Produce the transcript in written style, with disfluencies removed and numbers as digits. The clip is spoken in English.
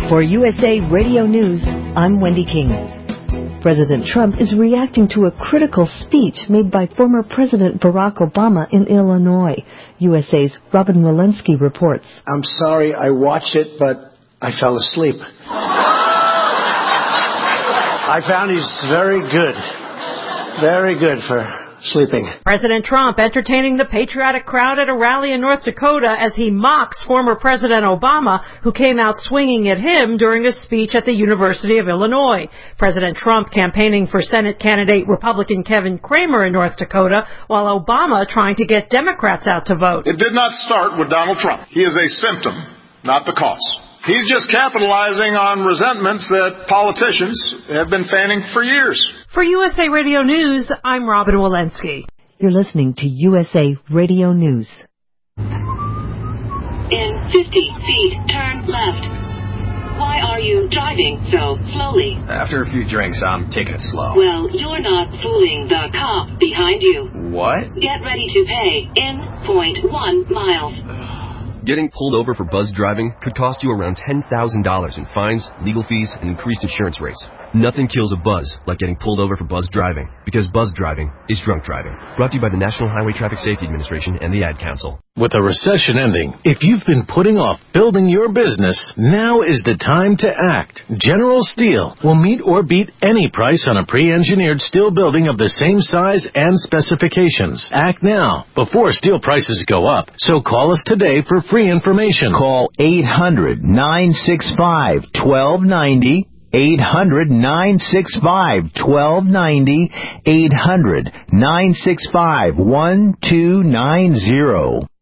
For USA Radio News, I'm Wendy King. President Trump is reacting to a critical speech made by former President Barack Obama in Illinois. USA's Robin Walensky reports. I'm sorry I watched it, but I fell asleep. I found he's very good. Very good for sleeping. President Trump entertaining the patriotic crowd at a rally in North Dakota as he mocks former President Obama, who came out swinging at him during a speech at the University of Illinois. President Trump campaigning for Senate candidate Republican Kevin Cramer in North Dakota, while Obama trying to get Democrats out to vote. It did not start with Donald Trump. He is a symptom, not the cause. He's just capitalizing on resentments that politicians have been fanning for years. For USA Radio News, I'm Robin Walensky. You're listening to USA Radio News. In 50 feet, turn left. Why are you driving so slowly? After a few drinks, I'm taking it slow. Well, you're not fooling the cop behind you. What? Get ready to pay in 0.1 miles. Getting pulled over for buzz driving could cost you around $10,000 in fines, legal fees, and increased insurance rates. Nothing kills a buzz like getting pulled over for buzz driving, because buzz driving is drunk driving. Brought to you by the National Highway Traffic Safety Administration and the Ad Council. With a recession ending, if you've been putting off building your business, now is the time to act. General Steel will meet or beat any price on a pre-engineered steel building of the same size and specifications. Act now, before steel prices go up. So call us today for free information. Call 800-965-1290. 800-965-1290. 800-965-1290.